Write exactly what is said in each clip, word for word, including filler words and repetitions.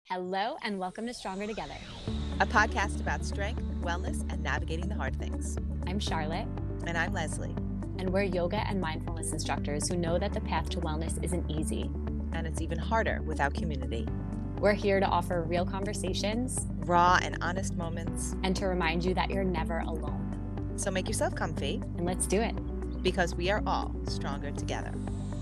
Hello and welcome to Stronger Together, a podcast about strength, wellness, and navigating the hard things. I'm Charlotte. And I'm Leslie. And we're yoga and mindfulness instructors who know that the path to wellness isn't easy. And it's even harder without community. We're here to offer real conversations, raw and honest moments, and to remind you that you're never alone. So make yourself comfy. And let's do it. Because we are all stronger together.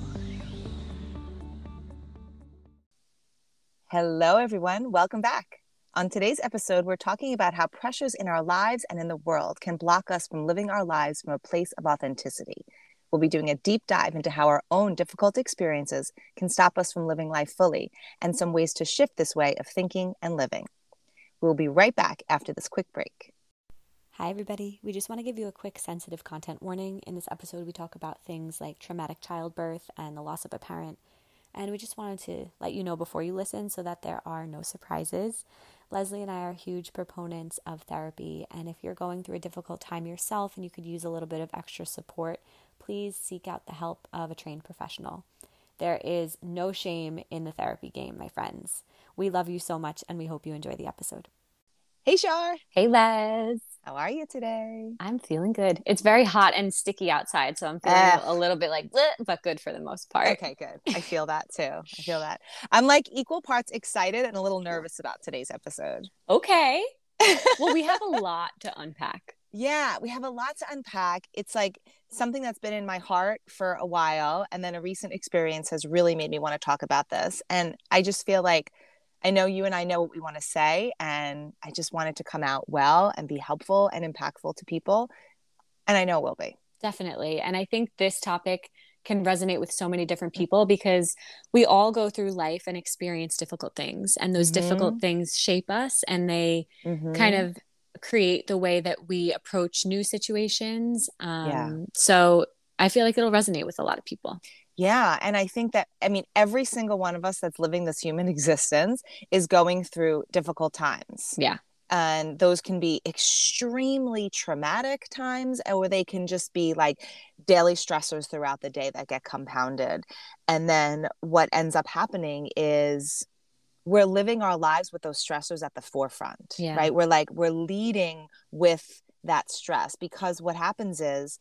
Hello, everyone. Welcome back. On today's episode, we're talking about how pressures in our lives and in the world can block us from living our lives from a place of authenticity. We'll be doing a deep dive into how our own difficult experiences can stop us from living life fully and some ways to shift this way of thinking and living. We'll be right back after this quick break. Hi, everybody. We just want to give you a quick sensitive content warning. In this episode, we talk about things like traumatic childbirth and the loss of a parent. And we just wanted to let you know before you listen so that there are no surprises. Leslie and I are huge proponents of therapy. And if you're going through a difficult time yourself and you could use a little bit of extra support, please seek out the help of a trained professional. There is no shame in the therapy game, my friends. We love you so much and we hope you enjoy the episode. Hey, Char. Hey, Les. How are you today? I'm feeling good. It's very hot and sticky outside, so I'm feeling uh, a little bit like, bleh, but good for the most part. Okay, good. I feel that too. I feel that. I'm like equal parts excited and a little nervous about today's episode. Okay. Well, we have a lot to unpack. Yeah, we have a lot to unpack. It's like something that's been in my heart for a while, and then a recent experience has really made me want to talk about this. And I just feel like I know you and I know what we want to say, and I just want it to come out well and be helpful and impactful to people. And I know it will be. Definitely. And I think this topic can resonate with so many different people because we all go through life and experience difficult things. And those mm-hmm. difficult things shape us, and they mm-hmm. kind of create the way that we approach new situations. Um, yeah. So I feel like it'll resonate with a lot of people. Yeah. And I think that, I mean, every single one of us that's living this human existence is going through difficult times. Yeah. And those can be extremely traumatic times, or they can just be like daily stressors throughout the day that get compounded. And then what ends up happening is we're living our lives with those stressors at the forefront, yeah. right? We're like, we're leading with that stress, because what happens is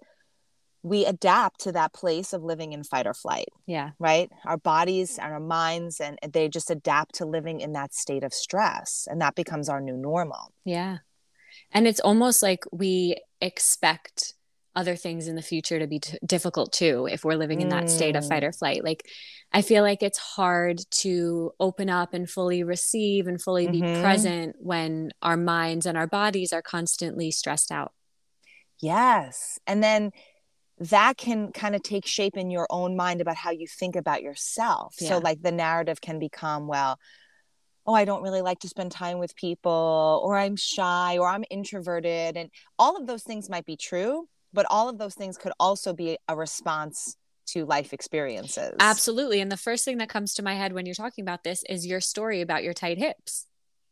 we adapt to that place of living in fight or flight. Yeah. Right. Our bodies and our minds, and they just adapt to living in that state of stress. And that becomes our new normal. Yeah. And it's almost like we expect other things in the future to be t- difficult too, if we're living in that mm. state of fight or flight. Like, I feel like it's hard to open up and fully receive and fully mm-hmm. be present when our minds and our bodies are constantly stressed out. Yes. And then that can kind of take shape in your own mind about how you think about yourself. Yeah. So like the narrative can become, well, oh, I don't really like to spend time with people, or I'm shy, or I'm introverted. And all of those things might be true, but all of those things could also be a response to life experiences. Absolutely. And the first thing that comes to my head when you're talking about this is your story about your tight hips.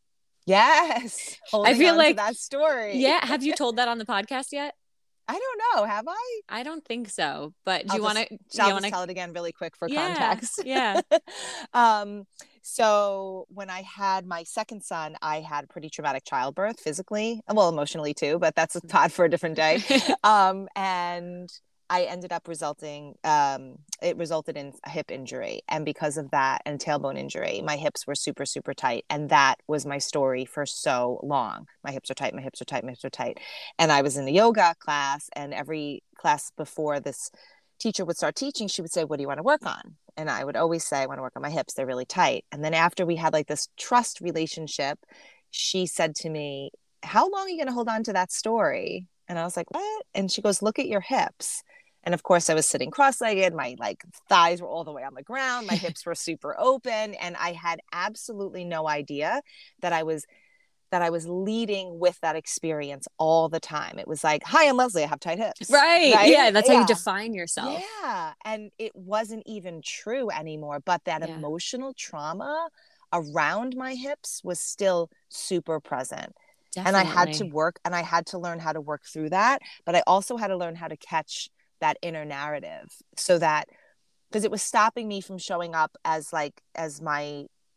Yes. I feel like that story. Yeah. Have you told that on the podcast yet? I don't know. Have I? I don't think so. But do I'll you want to? I'll wanna... just tell it again really quick for yeah, context. Yeah. um. So when I had my second son, I had pretty traumatic childbirth, physically, well, emotionally too. But that's a thought for a different day. um. And I ended up resulting, um, it resulted in a hip injury. And because of that, and tailbone injury, my hips were super, super tight. And that was my story for so long. My hips are tight, my hips are tight, my hips are tight. And I was in a yoga class, and every class before this teacher would start teaching, she would say, what do you want to work on? And I would always say, I want to work on my hips. They're really tight. And then after we had like this trust relationship, she said to me, how long are you going to hold on to that story? And I was like, what? And she goes, look at your hips. And of course I was sitting cross-legged. My like thighs were all the way on the ground. My hips were super open. And I had absolutely no idea that I was, that I was leading with that experience all the time. It was like, hi, I'm Leslie. I have tight hips. Right. right? Yeah. That's yeah. how you define yourself. Yeah. And it wasn't even true anymore. But that yeah. emotional trauma around my hips was still super present. Definitely. And I had to work, and I had to learn how to work through that. But I also had to learn how to catch that inner narrative, so that, because it was stopping me from showing up as like, as my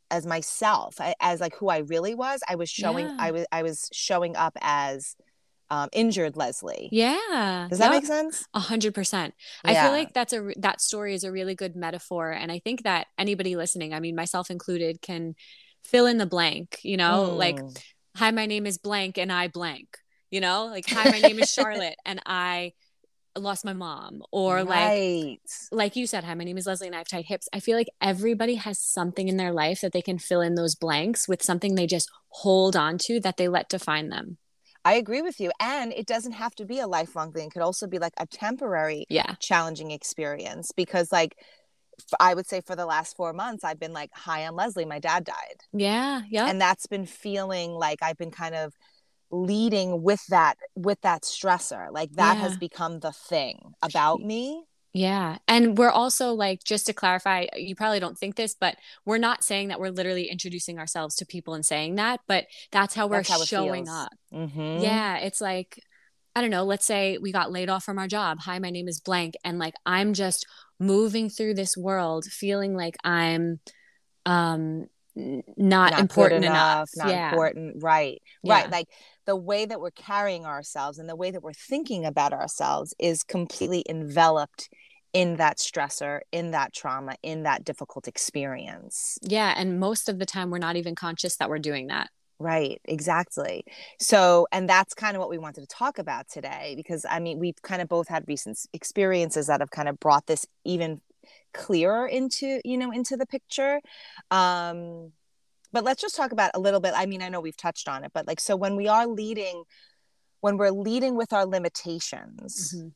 as myself, I, as like who I really was. I was showing, Yeah. I was, I was showing up as um, injured Leslie. Yeah. Does that Yep. make sense? A hundred percent. Yeah. I feel like that's a, that story is a really good metaphor. And I think that anybody listening, I mean, myself included, can fill in the blank, you know, Mm. like, hi, my name is blank and I blank, you know, like, hi, my name is Charlotte and I lost my mom, or right. like, like you said, hi, my name is Leslie and I have tight hips. I feel like everybody has something in their life that they can fill in those blanks with, something they just hold on to that they let define them. I agree with you. And it doesn't have to be a lifelong thing. It could also be like a temporary, yeah. challenging experience, because like, I would say for the last four months, I've been like, hi, I'm Leslie. My dad died. Yeah. Yeah. And that's been feeling like I've been kind of leading with that, with that stressor. Like that yeah. has become the thing about me. Yeah. And we're also like, just to clarify, you probably don't think this, but we're not saying that we're literally introducing ourselves to people and saying that, but that's how we're That's how it showing feels. up. Mm-hmm. Yeah. It's like, I don't know, let's say we got laid off from our job. Hi, my name is blank. And like, I'm just moving through this world feeling like I'm um n- not, Not important good enough, enough. not Yeah. important. Right. Yeah. Right. Like the way that we're carrying ourselves and the way that we're thinking about ourselves is completely enveloped in that stressor, in that trauma, in that difficult experience. Yeah. And most of the time we're not even conscious that we're doing that. Right, exactly. So, and that's kind of what we wanted to talk about today, because I mean, we've kind of both had recent experiences that have kind of brought this even clearer into, you know, into the picture. Um, but let's just talk about a little bit. I mean, I know we've touched on it, but like, so when we are leading, when we're leading with our limitations, Mm-hmm.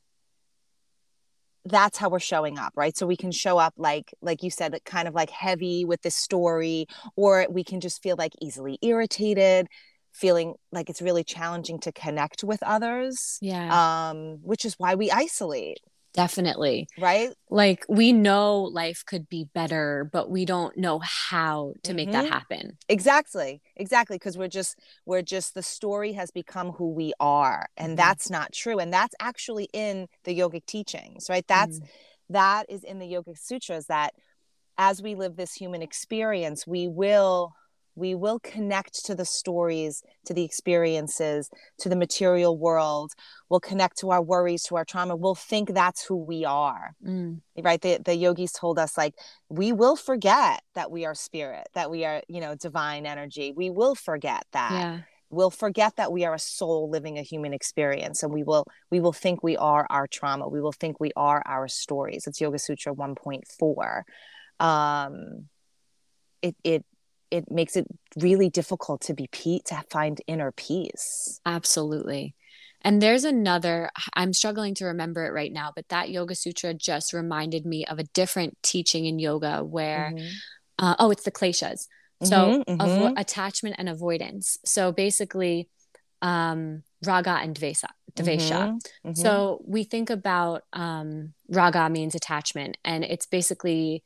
that's how we're showing up, right? So we can show up like, like you said, kind of like heavy with this story, or we can just feel like easily irritated, feeling like it's really challenging to connect with others. Yeah. Um, which is why we isolate. Definitely. Right? Like we know life could be better, but we don't know how to mm-hmm. make that happen. Exactly. Exactly. Because we're just, we're just, the story has become who we are. And mm-hmm. that's not true. And that's actually in the yogic teachings, right? That's, mm-hmm. that is in the Yogic Sutras, that as we live this human experience, we will, we will connect to the stories, to the experiences, to the material world. We'll connect to our worries, to our trauma. We'll think that's who we are, mm. right? The, the yogis told us, like, we will forget that we are spirit, that we are, you know, divine energy. We will forget that. Yeah. We'll forget that we are a soul living a human experience. And we will, we will think we are our trauma. We will think we are our stories. It's Yoga Sutra one point four. Um, it, it, it makes it really difficult to be pe- to find inner peace. Absolutely. And there's another, I'm struggling to remember it right now, but that Yoga Sutra just reminded me of a different teaching in yoga where, mm-hmm. uh, oh, it's the kleshas. So mm-hmm, avo- mm-hmm. attachment and avoidance. So basically, um, raga and dvesa, dvesha. Mm-hmm, mm-hmm. So we think about um, raga means attachment, and it's basically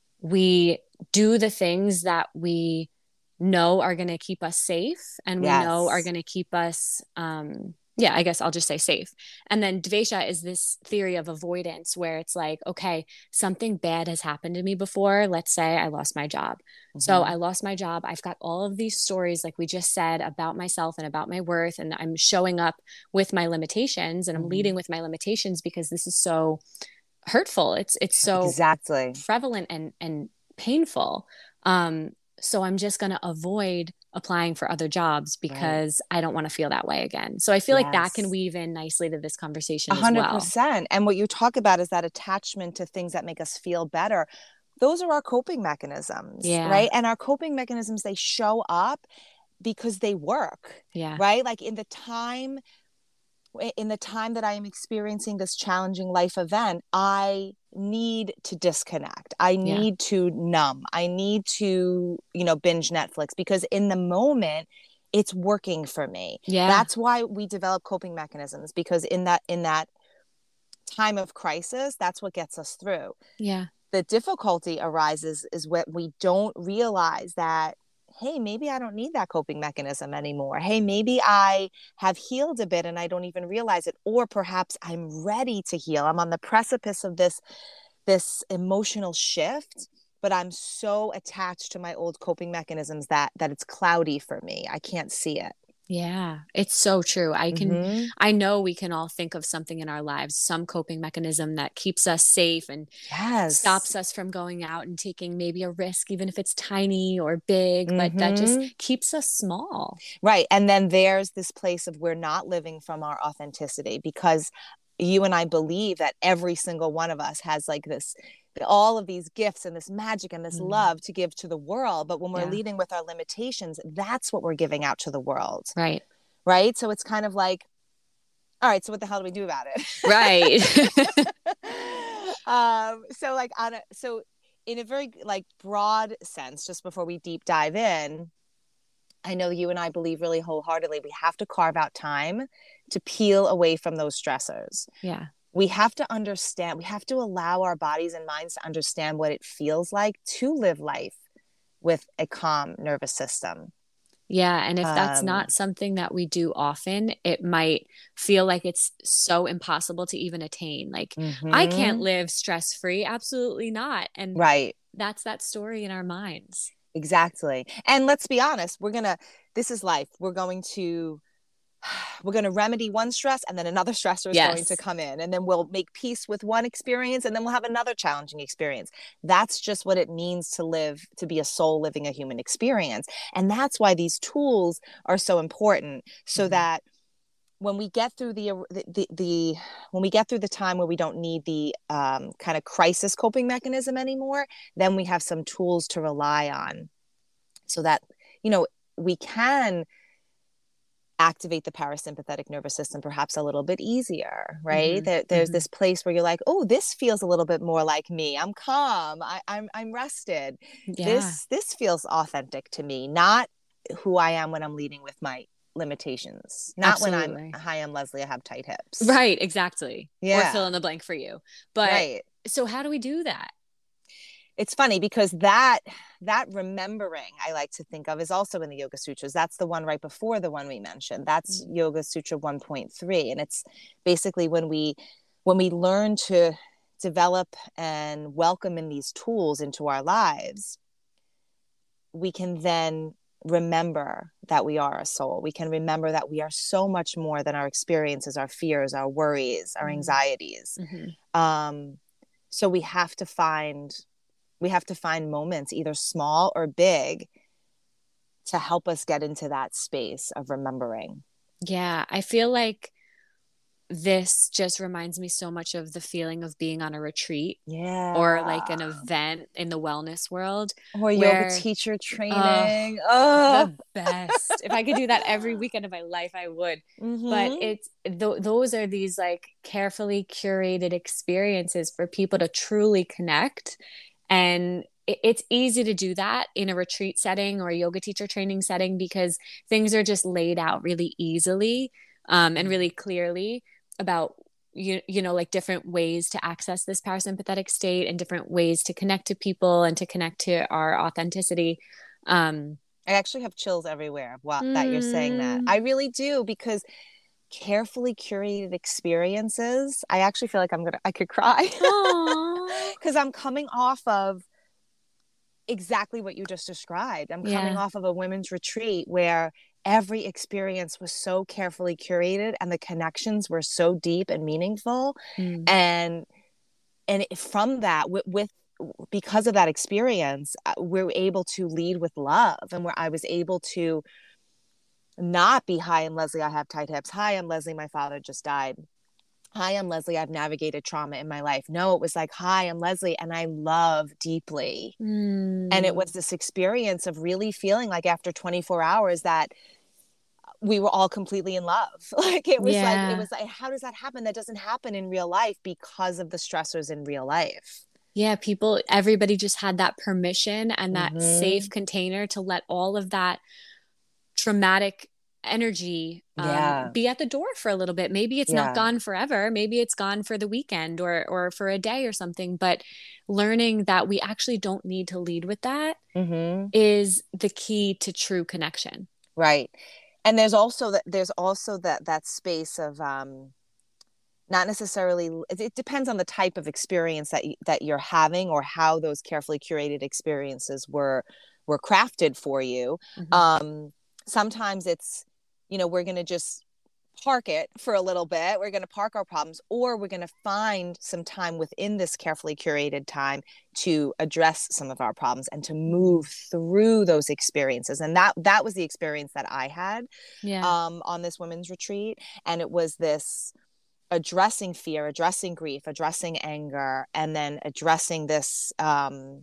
we do the things that we know are going to keep us safe, and we yes. know are going to keep us, um, yeah, I guess I'll just say safe. And then dvesha is this theory of avoidance where it's like, okay, something bad has happened to me before. Let's say I lost my job. Mm-hmm. So I lost my job. I've got all of these stories, like we just said, about myself and about my worth. And I'm showing up with my limitations, and I'm mm-hmm. leading with my limitations because this is so hurtful. It's, it's so exactly prevalent and, and painful. Um, so I'm just going to avoid applying for other jobs because right. I don't want to feel that way again. So I feel yes. like that can weave in nicely to this conversation as well. one hundred percent. And what you talk about is that attachment to things that make us feel better. Those are our coping mechanisms, yeah. right? And our coping mechanisms, they show up because they work, yeah. right? Like in the time in the time that I am experiencing this challenging life event, I need to disconnect. I need yeah. to numb. I need to, you know, binge Netflix, because in the moment it's working for me. Yeah. That's why we develop coping mechanisms, because in that, in that time of crisis, that's what gets us through. Yeah. The difficulty arises is when we don't realize that, hey, maybe I don't need that coping mechanism anymore. Hey, maybe I have healed a bit and I don't even realize it. Or perhaps I'm ready to heal. I'm on the precipice of this, this emotional shift, but I'm so attached to my old coping mechanisms that that it's cloudy for me. I can't see it. Yeah, it's so true. I can, Mm-hmm. I know we can all think of something in our lives, some coping mechanism that keeps us safe and Yes. stops us from going out and taking maybe a risk, even if it's tiny or big, Mm-hmm. but that just keeps us small. Right. And then there's this place of we're not living from our authenticity, because you and I believe that every single one of us has like this, all of these gifts and this magic and this mm. love to give to the world. But when we're yeah. leading with our limitations, that's what we're giving out to the world. Right. Right. So it's kind of like, all right, so what the hell do we do about it? Right. um, so like on a, so in a very like broad sense, just before we deep dive in, I know you and I believe really wholeheartedly we have to carve out time to peel away from those stressors. Yeah. We have to understand, we have to allow our bodies and minds to understand what it feels like to live life with a calm nervous system. Yeah. And if that's Um, not something that we do often, it might feel like it's so impossible to even attain. Like, mm-hmm. I can't live stress-free. Absolutely not. And right. that's that story in our minds. Exactly. And let's be honest, we're going to, this is life. We're going to, we're going to remedy one stress and then another stressor is yes. going to come in, and then we'll make peace with one experience and then we'll have another challenging experience. That's just what it means to live, to be a soul living a human experience. And that's why these tools are so important, so mm-hmm. that when we get through the, the, the, the, when we get through the time where we don't need the um, kind of crisis coping mechanism anymore, then we have some tools to rely on so that, you know, we can activate the parasympathetic nervous system perhaps a little bit easier, right? Mm-hmm. There, there's mm-hmm. this place where you're like, oh, this feels a little bit more like me. I'm calm. I, I'm I'm rested. Yeah. This this feels authentic to me, not who I am when I'm leading with my limitations. Not Absolutely. When I'm, hi, I'm Leslie, I have tight hips. Right, exactly. Yeah. Or fill in the blank for you. But right. So how do we do that? It's funny because that that remembering, I like to think of, is also in the Yoga Sutras. That's the one right before the one we mentioned. That's mm-hmm. Yoga Sutra one point three. And it's basically when we when we learn to develop and welcome in these tools into our lives, we can then remember that we are a soul. We can remember that we are so much more than our experiences, our fears, our worries, our anxieties. Mm-hmm. Um, so we have to find we have to find moments, either small or big, to help us get into that space of remembering. Yeah, I feel like this just reminds me so much of the feeling of being on a retreat. Yeah. Or like an event in the wellness world. Or where, yoga teacher training. Uh, oh, the best. If I could do that every weekend of my life, I would. Mm-hmm. But it's th- those are these like carefully curated experiences for people to truly connect. And it, it's easy to do that in a retreat setting or a yoga teacher training setting because things are just laid out really easily um, and really clearly about you you know like different ways to access this parasympathetic state and different ways to connect to people and to connect to our authenticity. um I actually have chills everywhere while mm. that you're saying that. I really do, because carefully curated experiences, I actually feel like I'm gonna I could cry because I'm coming off of exactly what you just described. I'm coming yeah. off of a women's retreat where every experience was so carefully curated and the connections were so deep and meaningful. Mm. And and from that, with, with because of that experience, we're able to lead with love, and where I was able to not be, hi, I'm Leslie, I have tight hips. Hi, I'm Leslie, my father just died. Hi, I'm Leslie, I've navigated trauma in my life. No, it was like, hi, I'm Leslie, and I love deeply. Mm. And it was this experience of really feeling like after twenty-four hours that we were all completely in love. Like it was yeah. like, it was like, how does that happen? That doesn't happen in real life because of the stressors in real life. Yeah, people, everybody just had that permission and that mm-hmm. safe container to let all of that traumatic energy um, yeah. be at the door for a little bit. Maybe it's yeah. not gone forever. Maybe it's gone for the weekend or or for a day or something. But learning that we actually don't need to lead with that mm-hmm. is the key to true connection. Right. And there's also that there's also that that space of um not necessarily, it, it depends on the type of experience that you, that you're having, or how those carefully curated experiences were were crafted for you. Mm-hmm. Um, sometimes it's, you know, we're going to just park it for a little bit. We're going to park our problems, or we're going to find some time within this carefully curated time to address some of our problems and to move through those experiences. And that, that was the experience that I had yeah. um, on this women's retreat. And it was this addressing fear, addressing grief, addressing anger, and then addressing this, um,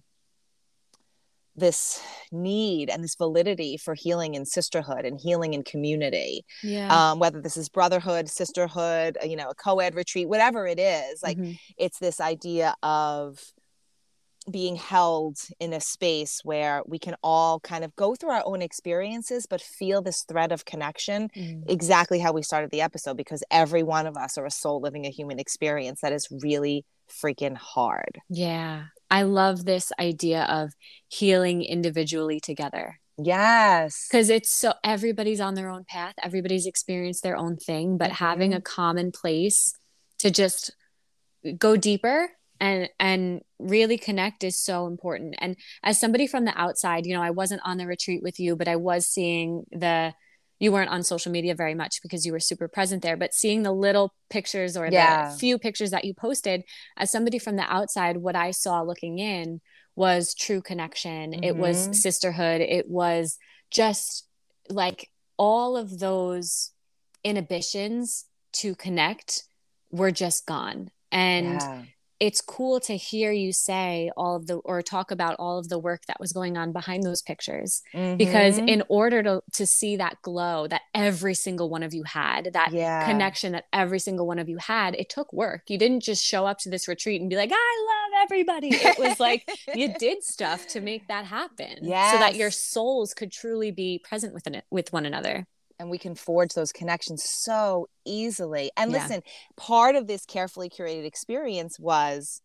this need and this validity for healing in sisterhood and healing in community. Yeah. Um, whether this is brotherhood, sisterhood, you know, a co-ed retreat, whatever it is, like mm-hmm. it's this idea of being held in a space where we can all kind of go through our own experiences, but feel this thread of connection, mm. exactly how we started the episode, because every one of us are a soul living a human experience that is really freaking hard. Yeah. I love this idea of healing individually together. Yes. Because it's so, everybody's on their own path. Everybody's experienced their own thing, but mm-hmm. having a common place to just go deeper and, and really connect is so important. And as somebody from the outside, you know, I wasn't on the retreat with you, but I was seeing the, you weren't on social media very much because you were super present there, but seeing the little pictures or yeah. the few pictures that you posted, as somebody from the outside, what I saw looking in was true connection. Mm-hmm. It was sisterhood. It was just like all of those inhibitions to connect were just gone. And yeah. it's cool to hear you say all of the, or talk about all of the work that was going on behind those pictures, mm-hmm. because in order to, to see that glow that every single one of you had, that yeah. connection that every single one of you had, it took work. You didn't just show up to this retreat and be like, I love everybody. It was like, you did stuff to make that happen yes. so that your souls could truly be present with, an, with one another. And we can forge those connections so easily. And yeah. listen, part of this carefully curated experience was,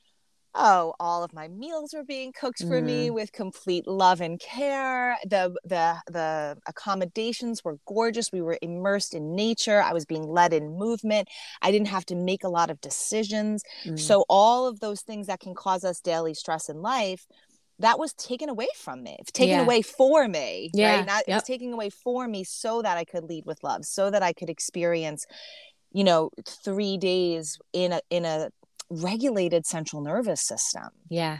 oh, all of my meals were being cooked for mm. me with complete love and care. The, the, the accommodations were gorgeous. We were immersed in nature. I was being led in movement. I didn't have to make a lot of decisions. Mm. So all of those things that can cause us daily stress in life, that was taken away from me, taken yeah. away for me, yeah. right? Not, yep. It was taken away for me so that I could lead with love, so that I could experience, you know, three days in a, in a regulated central nervous system. Yeah.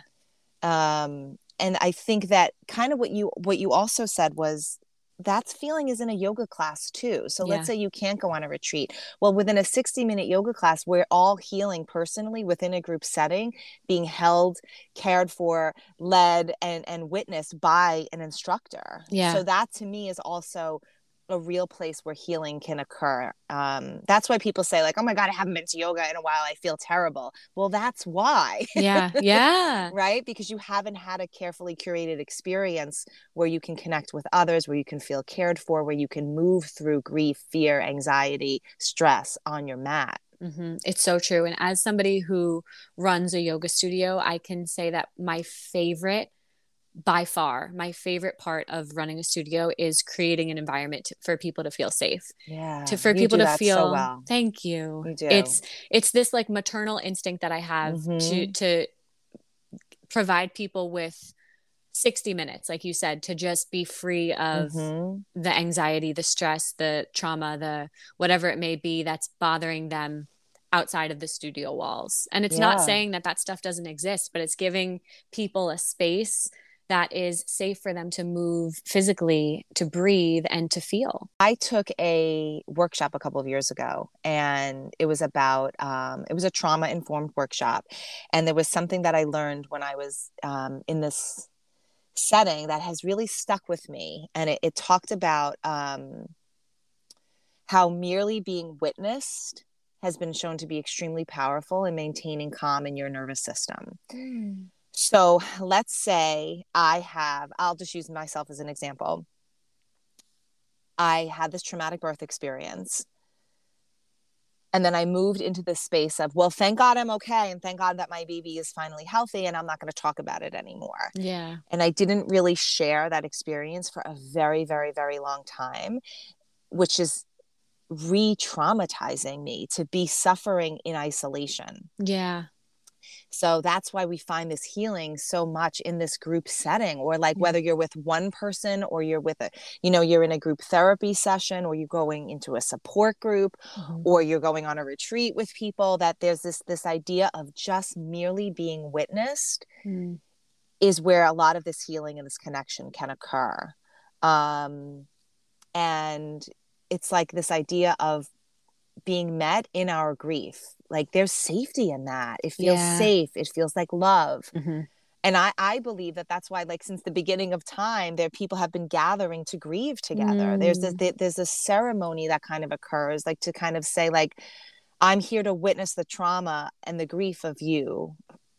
Um, and I think that kind of what you, what you also said was, that's feeling is in a yoga class too. So yeah. let's say you can't go on a retreat. Well, within a sixty minute yoga class, we're all healing personally within a group setting, being held, cared for, led, and, and witnessed by an instructor. Yeah. So that to me is also a real place where healing can occur. Um, that's why people say like, oh my God, I haven't been to yoga in a while. I feel terrible. Well, that's why. Yeah. Yeah. Right. Because you haven't had a carefully curated experience where you can connect with others, where you can feel cared for, where you can move through grief, fear, anxiety, stress on your mat. Mm-hmm. It's so true. And as somebody who runs a yoga studio, I can say that my favorite by far, my favorite part of running a studio is creating an environment to, for people to feel safe. Yeah. To, for people to feel, so well. Thank you. You do. It's, it's this like maternal instinct that I have mm-hmm. to, to provide people with sixty minutes, like you said, to just be free of mm-hmm. the anxiety, the stress, the trauma, the whatever it may be that's bothering them outside of the studio walls. And it's yeah. not saying that that stuff doesn't exist, but it's giving people a space that is safe for them to move physically, to breathe, and to feel. I took a workshop a couple of years ago, and it was about, um, it was a trauma-informed workshop. And there was something that I learned when I was um, in this setting that has really stuck with me. And it, it talked about um, how merely being witnessed has been shown to be extremely powerful in maintaining calm in your nervous system. Mm. So let's say I have, I'll just use myself as an example. I had this traumatic birth experience. And then I moved into this space of, well, thank God I'm okay. And thank God that my baby is finally healthy and I'm not going to talk about it anymore. Yeah. And I didn't really share that experience for a very, very, very long time, which is re-traumatizing me to be suffering in isolation. Yeah. So that's why we find this healing so much in this group setting, or like whether you're with one person or you're with a, you know, you're in a group therapy session, or you're going into a support group, mm-hmm. or you're going on a retreat with people, that there's this, this idea of just merely being witnessed mm. is where a lot of this healing and this connection can occur. Um, and it's like this idea of being met in our grief. Like there's safety in that. It feels yeah. safe. It feels like love. Mm-hmm. And I, I believe that that's why, like, since the beginning of time, there people have been gathering to grieve together. Mm. There's this, there's a ceremony that kind of occurs, like to kind of say, like, I'm here to witness the trauma and the grief of you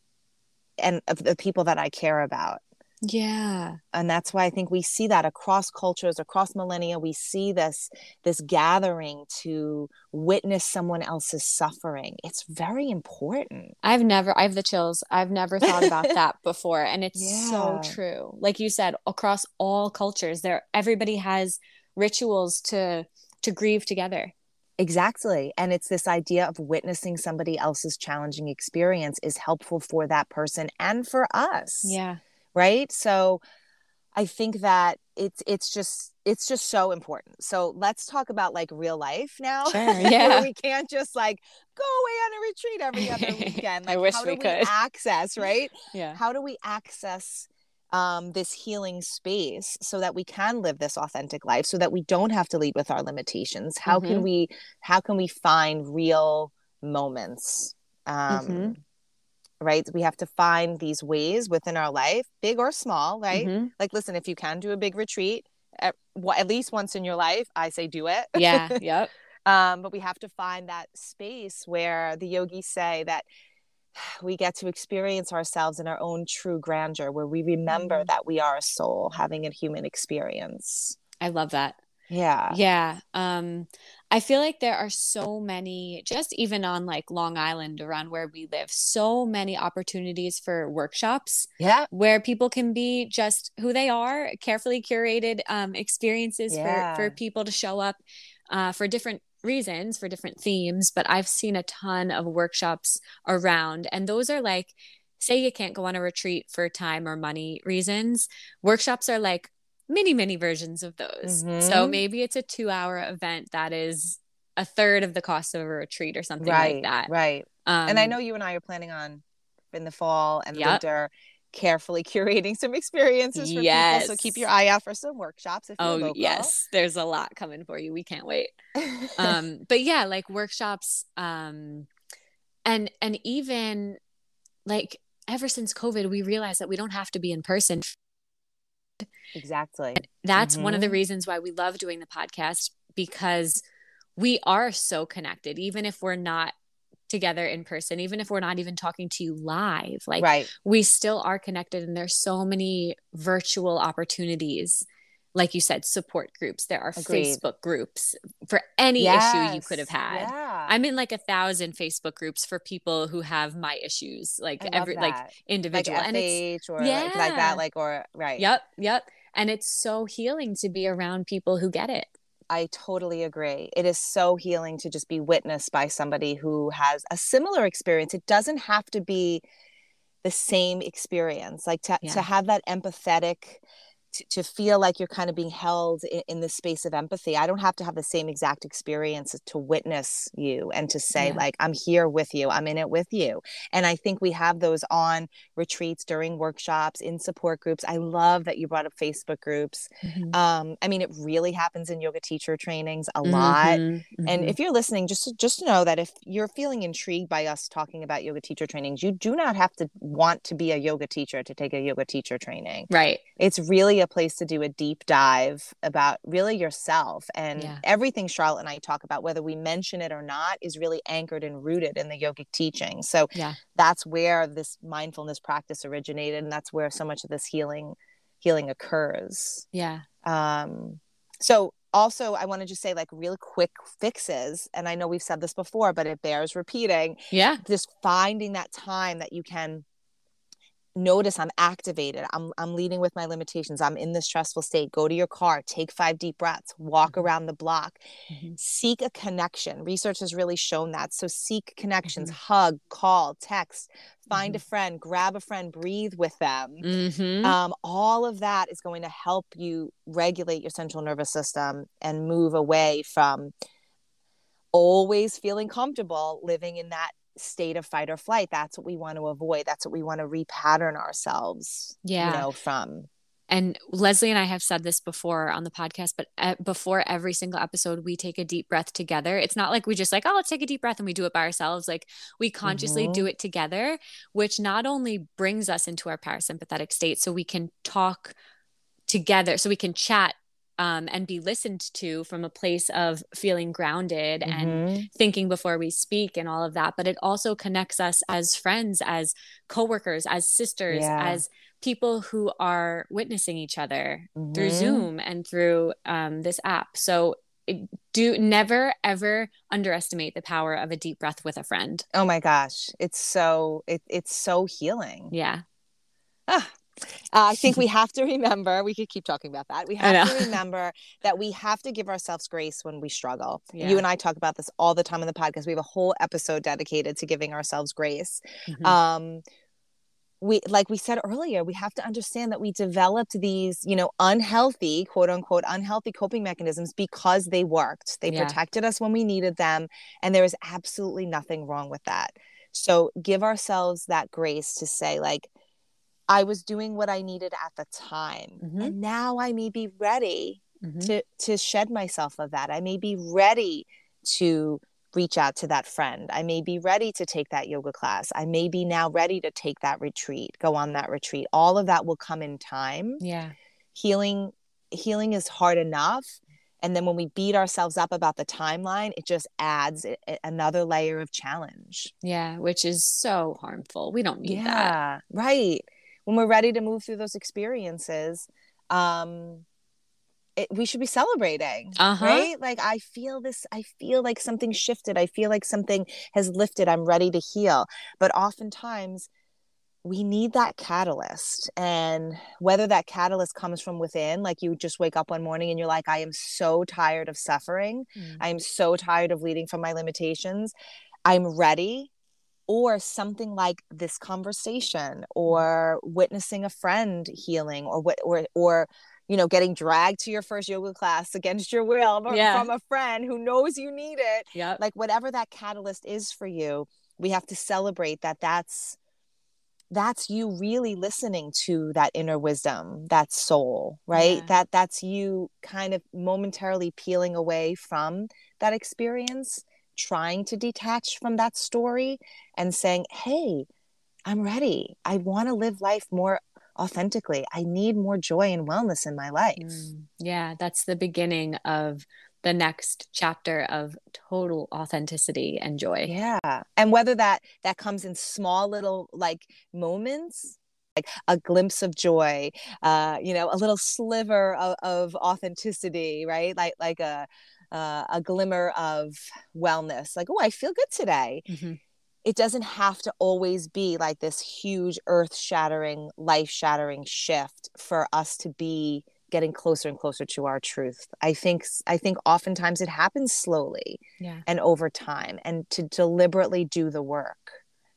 and of the people that I care about. Yeah. And that's why I think we see that across cultures, across millennia. We see this this gathering to witness someone else's suffering. It's very important. I've never I have the chills. I've never thought about that before, and it's yeah. so true. Like you said, across all cultures, there everybody has rituals to to grieve together. Exactly. And it's this idea of witnessing somebody else's challenging experience is helpful for that person and for us. Yeah. Right. So I think that it's it's just it's just so important. So let's talk about like real life now. Sure. Yeah. We can't just like go away on a retreat every other weekend. Like, I wish how do we could. we access, right? Yeah. How do we access um, this healing space so that we can live this authentic life, so that we don't have to lead with our limitations? How mm-hmm. can we how can we find real moments? Um, mm-hmm. Right. We have to find these ways within our life, big or small, right? Mm-hmm. Like, listen, if you can do a big retreat at, well, at least once in your life, I say do it. Yeah. Yep. um, but we have to find that space where the yogis say that we get to experience ourselves in our own true grandeur, where we remember mm-hmm. that we are a soul having a human experience. I love that. Yeah. Yeah. Um, I feel like there are so many, just even on like Long Island around where we live, so many opportunities for workshops. Yeah. Where people can be just who they are, carefully curated um, experiences yeah. for, for people to show up uh, for different reasons, for different themes. But I've seen a ton of workshops around, and those are like, say you can't go on a retreat for time or money reasons. Workshops are like mini, mini versions of those. Mm-hmm. So maybe it's a two hour event that is a third of the cost of a retreat or something right, like that. Right. Um, and I know you and I are planning on in the fall and the yep. winter carefully curating some experiences for yes. people. So keep your eye out for some workshops if you're oh, local. Yes. There's a lot coming for you. We can't wait. um, but yeah, like workshops um, and, and even like ever since COVID, we realized that we don't have to be in person. Exactly. That's mm-hmm. mm-hmm. one of the reasons why we love doing the podcast, because we are so connected, even if we're not together in person, even if we're not even talking to you live, like right. we still are connected. And there's so many virtual opportunities. Like you said, support groups. There are Agreed. Facebook groups for any yes. issue you could have had. Yeah. I'm in like a thousand Facebook groups for people who have my issues, like every that. like individual, like and F H it's or yeah. like, like that, like or right. Yep, yep. And it's so healing to be around people who get it. I totally agree. It is so healing to just be witnessed by somebody who has a similar experience. It doesn't have to be the same experience. Like to, yeah. to have that empathetic, to, to feel like you're kind of being held in, in this space of empathy. I don't have to have the same exact experience to witness you and to say yeah. like, I'm here with you. I'm in it with you. And I think we have those on retreats, during workshops, in support groups. I love that you brought up Facebook groups. Mm-hmm. Um, I mean, it really happens in yoga teacher trainings a mm-hmm. lot. Mm-hmm. And if you're listening, just, just know that if you're feeling intrigued by us talking about yoga teacher trainings, you do not have to want to be a yoga teacher to take a yoga teacher training. Right. It's really a place to do a deep dive about really yourself, and yeah. everything Charlotte and I talk about, whether we mention it or not, is really anchored and rooted in the yogic teaching. So yeah. that's where this mindfulness practice originated, and that's where so much of this healing healing occurs. Yeah. Um, so also I want to just say like real quick fixes, and I know we've said this before, but it bears repeating. Yeah. Just finding that time that you can notice I'm activated. I'm I'm leading with my limitations. I'm in this stressful state. Go to your car, take five deep breaths, walk mm-hmm. around the block, mm-hmm. seek a connection. Research has really shown that. So seek connections, mm-hmm. hug, call, text, find mm-hmm. a friend, grab a friend, breathe with them. Mm-hmm. Um, all of that is going to help you regulate your central nervous system and move away from always feeling comfortable living in that state of fight or flight. That's what we want to avoid. That's what we want to repattern ourselves, yeah. you know, from. And Leslie and I have said this before on the podcast, but uh, before every single episode, we take a deep breath together. It's not like we just like, oh, let's take a deep breath and we do it by ourselves. Like we consciously mm-hmm. do it together, which not only brings us into our parasympathetic state so we can talk together, so we can chat Um, and be listened to from a place of feeling grounded mm-hmm. and thinking before we speak and all of that. But it also connects us as friends, as coworkers, as sisters, yeah. as people who are witnessing each other mm-hmm. through Zoom and through um, this app. So it, do never, ever underestimate the power of a deep breath with a friend. Oh my gosh. It's so, it, it's so healing. Yeah. Ah. Uh, I think we have to remember, we could keep talking about that. We have to remember that we have to give ourselves grace when we struggle. Yeah. You and I talk about this all the time on the podcast. We have a whole episode dedicated to giving ourselves grace. Mm-hmm. Um, we, like we said earlier, we have to understand that we developed these, you know, unhealthy, quote unquote, unhealthy coping mechanisms because they worked. They yeah. protected us when we needed them. And there is absolutely nothing wrong with that. So give ourselves that grace to say, like, I was doing what I needed at the time. Mm-hmm. And now I may be ready mm-hmm. to, to shed myself of that. I may be ready to reach out to that friend. I may be ready to take that yoga class. I may be now ready to take that retreat, go on that retreat. All of that will come in time. Yeah. Healing, healing is hard enough. And then when we beat ourselves up about the timeline, it just adds a, a, another layer of challenge. Yeah. Which is so harmful. We don't need yeah, that. Yeah. Right. When we're ready to move through those experiences, um, it, we should be celebrating, uh-huh. right? Like, I feel this, I feel like something shifted. I feel like something has lifted. I'm ready to heal. But oftentimes we need that catalyst. And whether that catalyst comes from within, like you just wake up one morning and you're like, I am so tired of suffering. Mm. I am so tired of leading from my limitations. I'm ready. Or something like this conversation, or witnessing a friend healing, or what, or or you know, getting dragged to your first yoga class against your will yeah. from a friend who knows you need it. Yep. Like whatever that catalyst is for you, we have to celebrate that. That's that's you really listening to that inner wisdom, that soul, right? Yeah. That that's you kind of momentarily peeling away from that experience, trying to detach from that story and saying, hey, I'm ready. I want to live life more authentically. I need more joy and wellness in my life. Mm, yeah, that's the beginning of the next chapter of total authenticity and joy. Yeah. And whether that that comes in small little like moments, like a glimpse of joy, uh, you know, a little sliver of, of authenticity, right? Like like a Uh, a glimmer of wellness, like, oh, I feel good today. Mm-hmm. It doesn't have to always be like this huge earth-shattering, life-shattering shift for us to be getting closer and closer to our truth. I think I think oftentimes it happens slowly yeah. and over time, and to deliberately do the work.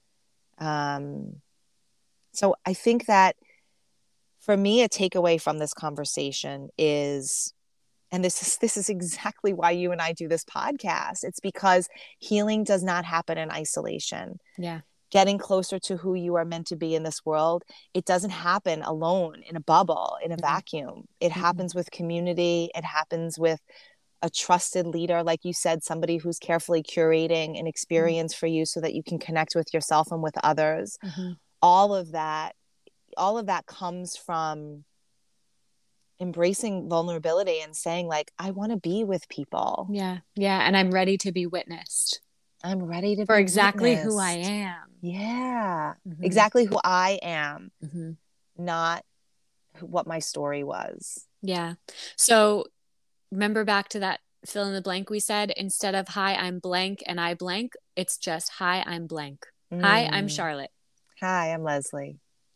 Um, so I think that for me, a takeaway from this conversation is, and this is this is exactly why you and I do this podcast. It's because healing does not happen in isolation. Yeah. Getting closer to who you are meant to be in this world, it doesn't happen alone in a bubble, in a mm-hmm. vacuum. It mm-hmm. happens with community. It happens with a trusted leader, like you said, somebody who's carefully curating an experience mm-hmm. for you so that you can connect with yourself and with others. Mm-hmm. All of that, all of that comes from embracing vulnerability and saying, like, I want to be with people. Yeah. Yeah. And I'm ready to be witnessed. I'm ready to for be exactly witnessed. who I am. Yeah. Mm-hmm. Exactly who I am. Mm-hmm. Not what my story was. Yeah. So remember back to that fill in the blank we said, instead of hi, I'm blank and I blank, it's just hi, I'm blank. Mm. Hi, I'm Charlotte. Hi, I'm Leslie.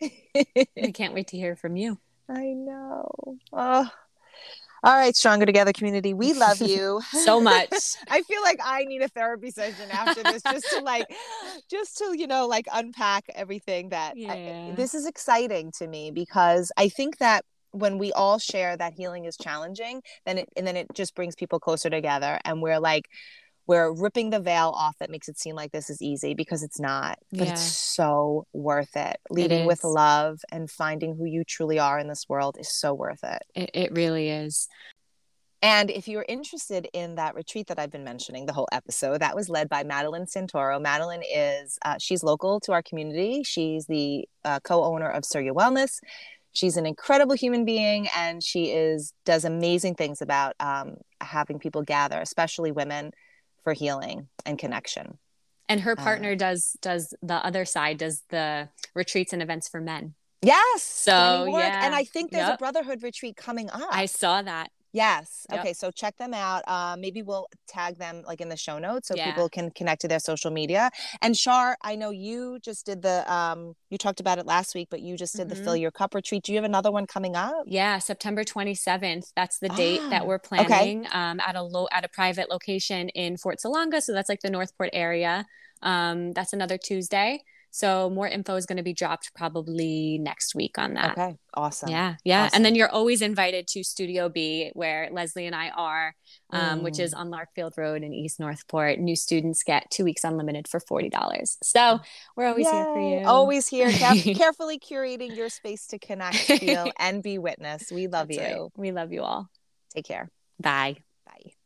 We can't wait to hear from you. I know. Oh. All right, Stronger Together community. We love you so much. I feel like I need a therapy session after this, just to like, just to, you know, like unpack everything that yeah. I, this is exciting to me, because I think that when we all share that healing is challenging, then it, and then it just brings people closer together, and we're like, we're ripping the veil off that makes it seem like this is easy, because it's not, but yeah. it's so worth it. Leading it with love and finding who you truly are in this world is so worth it. It, it really is. And if you're interested in that retreat that I've been mentioning the whole episode, that was led by Madeline Santoro. Madeline is, uh, she's local to our community. She's the uh, co-owner of Surya Wellness. She's an incredible human being, and she is does amazing things about um, having people gather, especially women, for healing and connection. And her partner uh, does does the other side, does the retreats and events for men. Yes. So yeah. And I think there's yep. a brotherhood retreat coming up. I saw that. Yes. Yep. Okay. So check them out. Uh, maybe we'll tag them like in the show notes so yeah. people can connect to their social media. And Shar, I know you just did the, um, you talked about it last week, but you just did mm-hmm. the Fill Your Cup retreat. Do you have another one coming up? Yeah. September twenty-seventh. That's the date ah, that we're planning okay. um, at a low, at a private location in Fort Salonga. So that's like the Northport area. Um, that's another Tuesday. So more info is going to be dropped probably next week on that. Okay. Awesome. Yeah. Yeah. Awesome. And then you're always invited to Studio B, where Leslie and I are, um, mm. which is on Larkfield Road in East Northport. New students get two weeks unlimited for forty dollars. So we're always Yay. Here for you. Always here. Care- carefully curating your space to connect, feel, and be witnessed. We love That's you. Right. We love you all. Take care. Bye. Bye.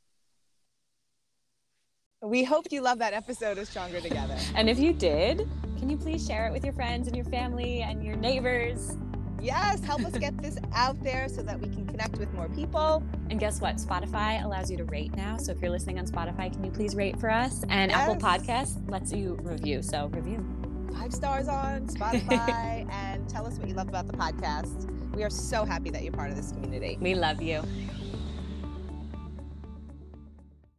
We hope you love that episode of Stronger Together. And if you did, can you please share it with your friends and your family and your neighbors? Yes, help us get this out there so that we can connect with more people. And guess what? Spotify allows you to rate now. So if you're listening on Spotify, can you please rate for us? And yes. Apple Podcasts lets you review. So review. Five stars on Spotify and tell us what you love about the podcast. We are so happy that you're part of this community. We love you.